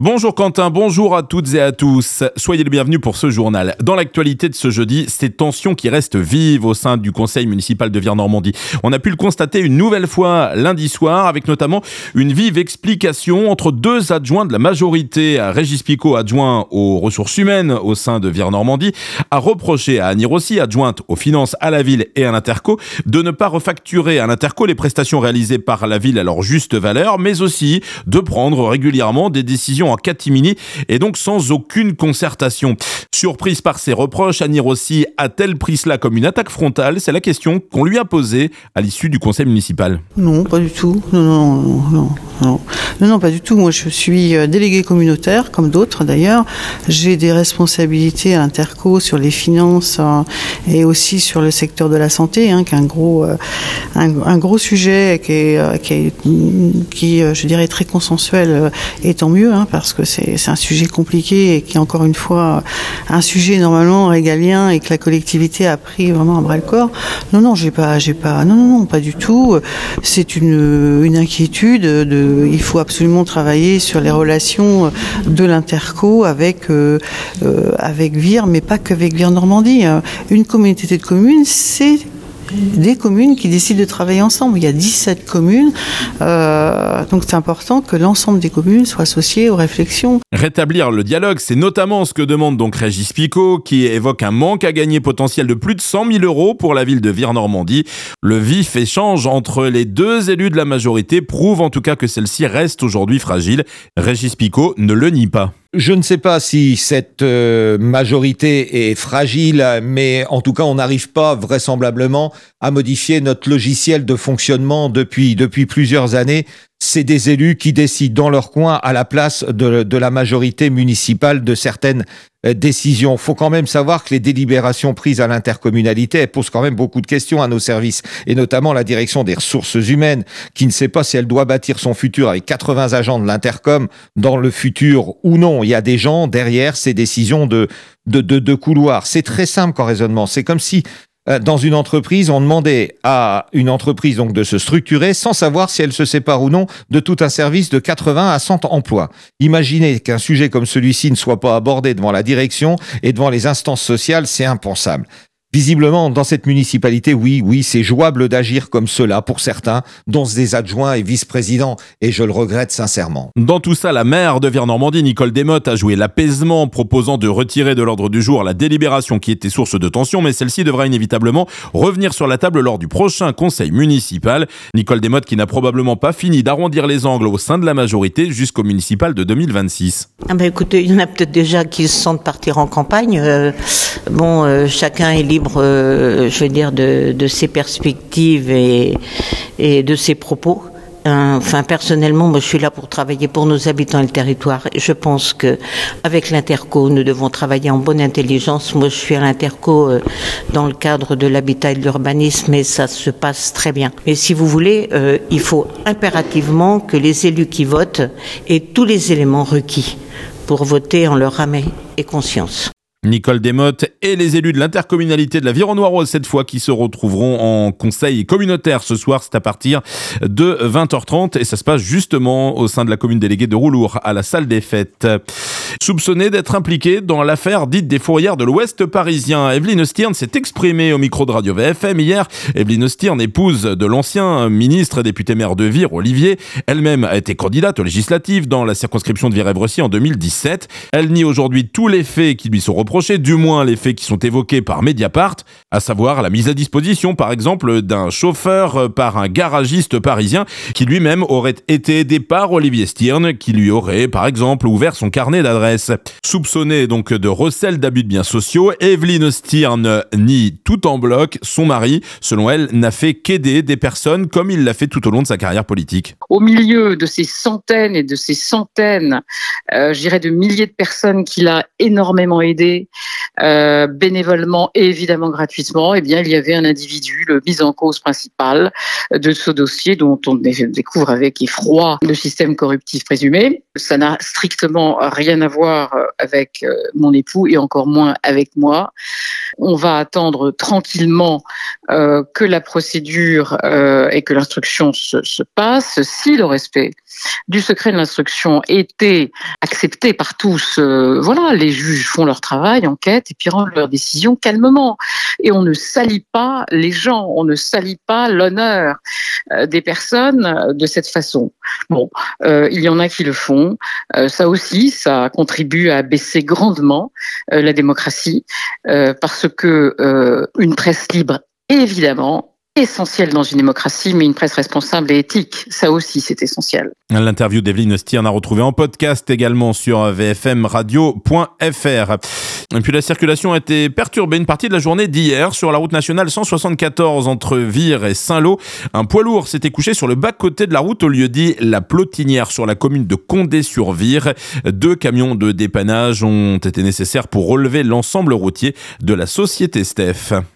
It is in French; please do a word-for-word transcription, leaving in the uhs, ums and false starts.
Bonjour Quentin, bonjour à toutes et à tous. Soyez les bienvenus pour ce journal. Dans l'actualité de ce jeudi, ces tensions qui restent vives au sein du conseil municipal de Vire-Normandie. On a pu le constater une nouvelle fois lundi soir, avec notamment une vive explication entre deux adjoints de la majorité. Régis Picot, adjoint aux ressources humaines au sein de Vire-Normandie, a reproché à Annie Rossi, adjointe aux finances à la ville et à l'Interco, de ne pas refacturer à l'Interco les prestations réalisées par la ville à leur juste valeur, mais aussi de prendre régulièrement des décisions en catimini et donc sans aucune concertation. Surprise par ces reproches, Annie Rossi a-t-elle pris cela comme une attaque frontale ? C'est la question qu'on lui a posée à l'issue du conseil municipal. Non, pas du tout. Non, non, non, non, non, non, non, pas du tout. Moi, je suis déléguée communautaire, comme d'autres d'ailleurs. J'ai des responsabilités à l'Interco sur les finances euh, et aussi sur le secteur de la santé, hein, qui est un gros, euh, un, un gros sujet qui est, euh, qui, est, qui euh, je dirais, très consensuel, euh, et tant mieux, hein, parce que c'est, c'est un sujet compliqué et qui est encore une fois un sujet normalement régalien et que la collectivité a pris vraiment à bras-le-corps. Non, non, j'ai pas, j'ai pas, non, non, non, pas du tout. C'est une, une inquiétude. De, il faut absolument travailler sur les relations de l'Interco avec, euh, euh, avec Vire, mais pas qu'avec Vire-Normandie. Une communauté de communes, c'est des communes qui décident de travailler ensemble. Il y a dix-sept communes, euh, donc c'est important que l'ensemble des communes soient associées aux réflexions. Rétablir le dialogue, c'est notamment ce que demande donc Régis Picot, qui évoque un manque à gagner potentiel de plus de cent mille euros pour la ville de Vire-Normandie. Le vif échange entre les deux élus de la majorité prouve en tout cas que celle-ci reste aujourd'hui fragile. Régis Picot ne le nie pas. Je ne sais pas si cette euh, majorité est fragile, mais en tout cas, on n'arrive pas vraisemblablement à modifier notre logiciel de fonctionnement depuis, depuis plusieurs années. C'est des élus qui décident dans leur coin à la place de, de la majorité municipale de certaines euh, décisions. Il faut quand même savoir que les délibérations prises à l'intercommunalité, elles posent quand même beaucoup de questions à nos services, et notamment la direction des ressources humaines, qui ne sait pas si elle doit bâtir son futur avec quatre-vingts agents de l'intercom dans le futur ou non. Il y a des gens derrière ces décisions de, de, de, de couloir. C'est très simple comme raisonnement. C'est comme si euh, dans une entreprise, on demandait à une entreprise donc de se structurer sans savoir si elle se sépare ou non de tout un service de quatre-vingts à cent emplois. Imaginez qu'un sujet comme celui-ci ne soit pas abordé devant la direction et devant les instances sociales, c'est impensable. Visiblement, dans cette municipalité, oui, oui, c'est jouable d'agir comme cela pour certains, dont des adjoints et vice-présidents, et je le regrette sincèrement. Dans tout ça, la maire de Vire-Normandie, Nicole Desmottes, a joué l'apaisement, proposant de retirer de l'ordre du jour la délibération qui était source de tension, mais celle-ci devra inévitablement revenir sur la table lors du prochain conseil municipal. Nicole Desmottes qui n'a probablement pas fini d'arrondir les angles au sein de la majorité jusqu'au municipal de deux mille vingt-six. Ah ben écoutez, il y en a peut-être déjà qui se sentent partir en campagne. Euh, bon, euh, chacun est libre, Euh, je veux dire, de, de ses perspectives et, et de ses propos. Enfin, personnellement, moi, je suis là pour travailler pour nos habitants et le territoire. Je pense que avec l'Interco, nous devons travailler en bonne intelligence. Moi, je suis à l'Interco euh, dans le cadre de l'habitat et de l'urbanisme, et ça se passe très bien. Mais si vous voulez, euh, il faut impérativement que les élus qui votent aient tous les éléments requis pour voter en leur âme et conscience. Nicole Desmottes et les élus de l'intercommunalité de la Vironnois-Rose cette fois qui se retrouveront en conseil communautaire ce soir, c'est à partir de vingt heures trente et ça se passe justement au sein de la commune déléguée de Roulour à la salle des fêtes. Soupçonnée d'être impliquée dans l'affaire dite des fourrières de l'Ouest parisien, Evelyne Stirn s'est exprimée au micro de Radio V F M hier. Evelyne Stirn, épouse de l'ancien ministre et député maire de Vire, Olivier, elle-même a été candidate aux législatives dans la circonscription de Vire-Évrecy en deux mille dix-sept. Elle nie aujourd'hui tous les faits qui lui sont reprochés, du moins les faits qui sont évoqués par Mediapart, à savoir la mise à disposition, par exemple, d'un chauffeur par un garagiste parisien qui lui-même aurait été aidé par Olivier Stirn, qui lui aurait, par exemple, ouvert son carnet d'adresses. Soupçonnée donc de recel d'abus de biens sociaux, Evelyne Stirn nie tout en bloc. Son mari, selon elle, n'a fait qu'aider des personnes comme il l'a fait tout au long de sa carrière politique. Au milieu de ces centaines et de ces centaines, euh, je dirais de milliers de personnes qu'il a énormément aidées, euh, bénévolement et évidemment gratuitement, eh bien, il y avait un individu, le mis en cause principal de ce dossier dont on découvre avec effroi le système corruptif présumé. Ça n'a strictement rien à voir avec mon époux et encore moins avec moi. On va attendre tranquillement euh, que la procédure euh, et que l'instruction se, se passe. Si le respect du secret de l'instruction était accepté par tous, euh, voilà, les juges font leur travail, enquêtent et puis rendent leurs décisions calmement. Et on ne salit pas les gens, on ne salit pas l'honneur euh, des personnes de cette façon. Bon, euh, il y en a qui le font. Euh, ça aussi, ça contribue à baisser grandement euh, la démocratie euh, parce que euh, une presse libre, évidemment, essentielle dans une démocratie, mais une presse responsable et éthique, ça aussi c'est essentiel. L'interview d'Evelyne Stiern à retrouver en podcast également sur v f m radio point f r. Et puis la circulation a été perturbée une partie de la journée d'hier sur la route nationale cent soixante-quatorze entre Vire et Saint-Lô. Un poids lourd s'était couché sur le bas-côté de la route au lieu-dit La Plotinière sur la commune de Condé-sur-Vire. Deux camions de dépannage ont été nécessaires pour relever l'ensemble routier de la société Steph.